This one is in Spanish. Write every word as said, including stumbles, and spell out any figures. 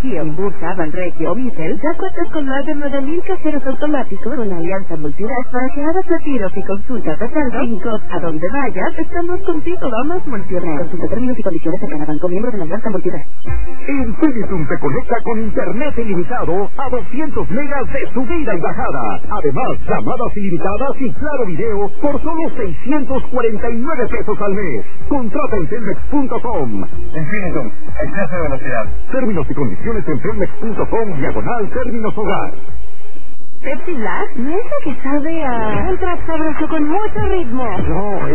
Energio, Inbursa, Banregio o Mitel, ya cuentas con más de nueve mil cajeros automáticos con alianza multired para que hagas retiros y consultas de saldo sin costo. A donde vayas, estamos contigo. Vamos Multired. Consulta términos y condiciones de cada banco miembro de la alianza multired. Infinitum te conecta con internet ilimitado a doscientos megas de subida y bajada. Además, llamadas ilimitadas y claro video por solo seiscientos cuarenta y nueve pesos al mes. Contrata en telmex punto com. Infinitum, exceso de velocidad. Términos y condiciones en telmex punto com, diagonal términos hogar. Pepsi Black no es la que sabe a un track sabroso con mucho ritmo. No,